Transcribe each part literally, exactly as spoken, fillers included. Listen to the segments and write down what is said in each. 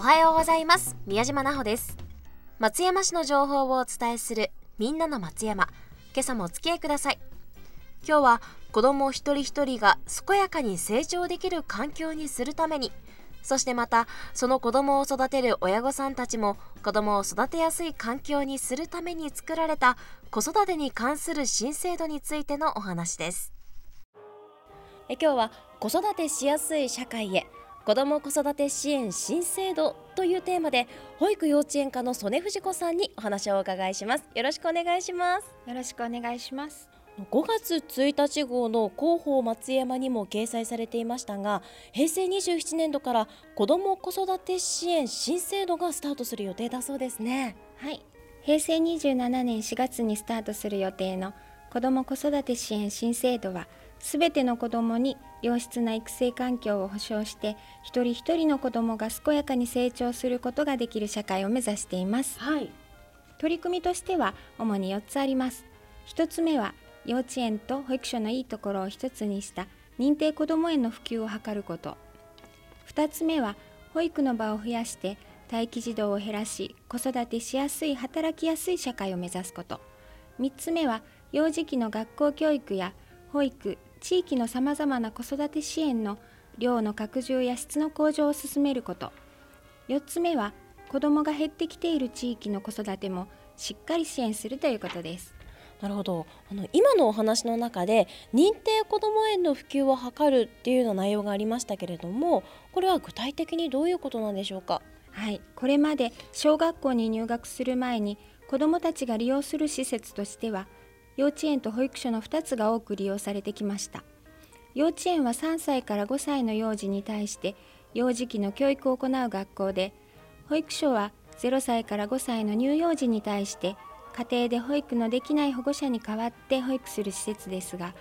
はようございます。宮島奈穂です。松山市の情報をお伝えするみんなの松山。今朝もお付き合いください。今日は子ども一人一人が健やかに成長できる環境にするために、そしてまたその子どもを育てる親御さんたちも子どもを育てやすい環境にするために作られた子育てに関する新制度についてのお話です。え今日は子育てしやすい社会へ、子ども子育て支援新制度というテーマで、保育幼稚園課の曽根藤子さんにお話をお伺いします。よろしくお願いします。 よろしくお願いします。 ごがつついたち号の広報松山にも掲載されていましたが、平成にじゅうななねん度から子ども子育て支援新制度がスタートする予定だそうですね。 はい、平成にじゅうななねんしがつにスタートする予定の子ども子育て支援新制度は、すべての子どもに良質な育成環境を保障して、一人一人の子どもが健やかに成長することができる社会を目指しています。 はい、 取り組みとしては主によっつあります。ひとつめは、幼稚園と保育所のいいところを一つにした認定こども園の普及を図ること。ふたつめは、保育の場を増やして待機児童を減らし、子育てしやすい働きやすい社会を目指すこと。みっつめは、幼児期の学校教育や保育、地域のさまざまな子育て支援の量の拡充や質の向上を進めること。よっつめは、子どもが減ってきている地域の子育てもしっかり支援するということです。 なるほど。あの今のお話の中で認定こども園の普及を図るっていうような内容がありましたけれども、これは具体的にどういうことなんでしょうか。 はい、これまで小学校に入学する前に子どもたちが利用する施設としては、幼稚園と保育所のふたつが多く利用されてきました。幼稚園はさんさいからごさいの幼児に対して幼児期の教育を行う学校で、保育所はゼロさいからごさいの乳幼児に対して家庭で保育のできない保護者に代わって保育する施設ですが、はい、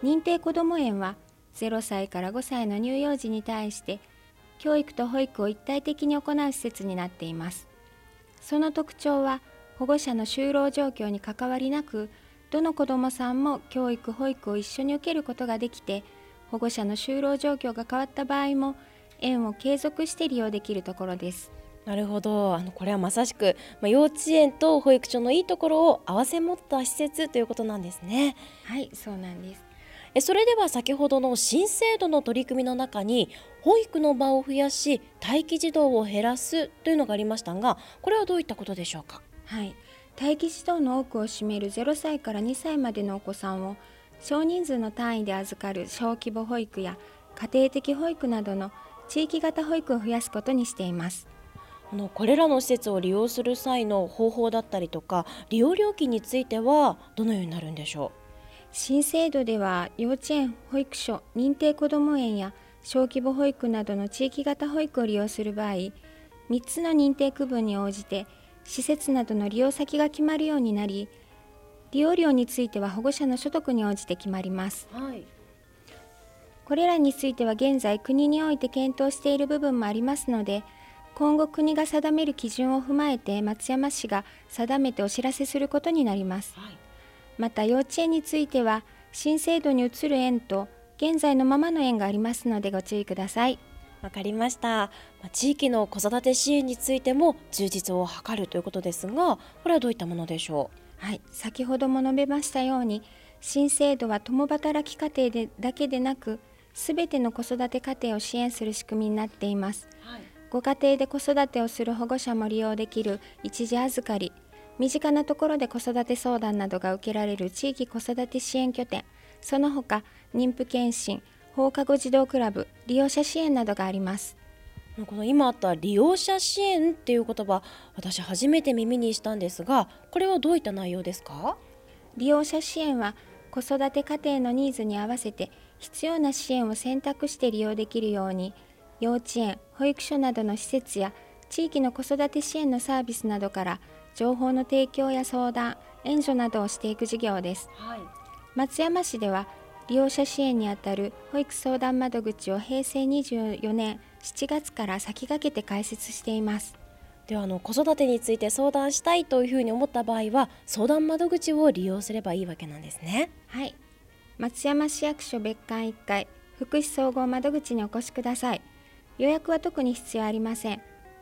認定こども園はゼロさいからごさいの乳幼児に対して教育と保育を一体的に行う施設になっています。その特徴は、保護者の就労状況に関わりなく、どの子どもさんも教育・保育を一緒に受けることができて、保護者の就労状況が変わった場合も園を継続して利用できるところです。 なるほど。あのこれはまさしく、まあ、幼稚園と保育所のいいところを併せ持った施設ということなんですね。 はい、そうなんです。 えそれでは先ほどの新制度の取り組みの中に、保育の場を増やし待機児童を減らすというのがありましたが、これはどういったことでしょうか。 はい、待機児童の多くを占めるゼロさいからにさいまでのお子さんを少人数の単位で預かる小規模保育や家庭的保育などの地域型保育を増やすことにしています。 あのこれらの施設を利用する際の方法だったりとか、利用料金についてはどのようになるんでしょう。 新制度では、幼稚園、保育所、認定こども園や小規模保育などの地域型保育を利用する場合、みっつの認定区分に応じて施設などの利用先が決まるようになり、利用料については保護者の所得に応じて決まります。 はい、 これらについては現在国において検討している部分もありますので、今後国が定める基準を踏まえて松山市が定めてお知らせすることになります。はい、また幼稚園については新制度に移る園と現在のままの園がありますのでご注意ください。 わかりました。地域の子育て支援についても充実を図るということですが、これはどういったものでしょう。はい、先ほども述べましたように、新制度は共働き家庭でだけでなく、すべての子育て家庭を支援する仕組みになっています。はい、ご家庭で子育てをする保護者も利用できる一時預かり、身近なところで子育て相談などが受けられる地域子育て支援拠点、その他妊婦健診、放課後児童クラブ、利用者支援などがあります。 この今あった利用者支援っていう言葉、私初めて耳にしたんですが、これはどういった内容ですか。 利用者支援は、子育て家庭のニーズに合わせて必要な支援を選択して利用できるように、幼稚園、保育所などの施設や地域の子育て支援のサービスなどから情報の提供や相談、援助などをしていく事業です。はい、松山市では利用者支援にあたる保育相談窓口を平成にじゅうよねんしちがつから先駆けて開設しています。 ではあの子育てについて相談したいというふうに思った場合は、相談窓口を利用すればいいわけなんですね。 はい、松山市役所別館いっかい福祉総合窓口にお越しください。予約は特に必要ありません。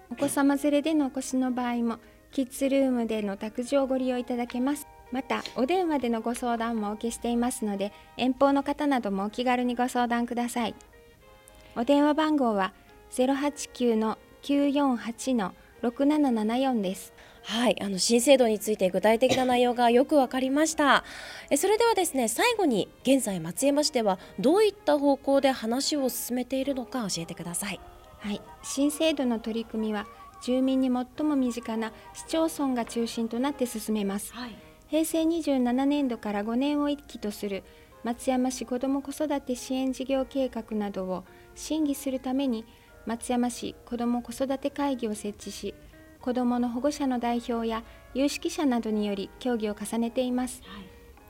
お子様連れでのお越しの場合もキッズルームでの託児をご利用いただけます。またお電話でのご相談もお受けしていますので、遠方の方などもお気軽にご相談ください。お電話番号は ゼロはちきゅうのきゅうよんはちのろくななななよん です。 はい、あの新制度について具体的な内容がよく分かりました。えそれではですね、最後に現在松山市ではどういった方向で話を進めているのか教えてください。 はい、新制度の取り組みは住民に最も身近な市町村が中心となって進めます。 はい、 へいせいにじゅうななねんどからごねんをいっきとする松山市子ども子育て支援事業計画などを審議するために松山市子ども子育て会議を設置し、子どもの保護者の代表や有識者などにより協議を重ねています。はい、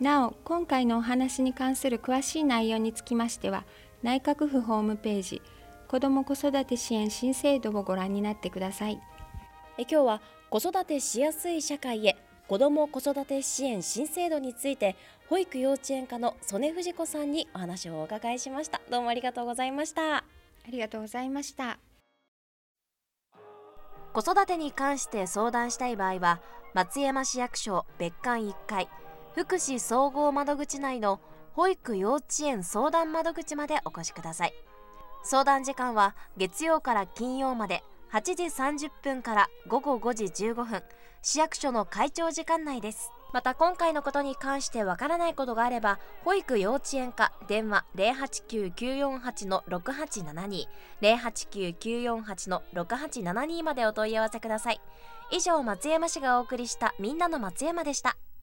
なお今回のお話に関する詳しい内容につきましては、内閣府ホームページ子ども子育て支援新制度をご覧になってください。 え今日は子育てしやすい社会へ子ども子育て支援新制度について、保育幼稚園課の曽根藤子さんにお話をお伺いしました。どうもありがとうございました。 ありがとうございました。 子育てに関して相談したい場合は、松山市役所別館いっかい福祉総合窓口内の保育幼稚園相談窓口までお越しください。相談時間は月曜から金曜まではちじさんじゅっぷんからごごごじじゅうごふん、市役所の会長時間内です。また今回のことに関してわからないことがあれば、保育幼稚園課電話 ゼロはちきゅうきゅうよんはちのろくはちななに ゼロはちきゅうきゅうよんはちのろくはちななにまでお問い合わせください。以上、松山市がお送りしたみんなの松山でした。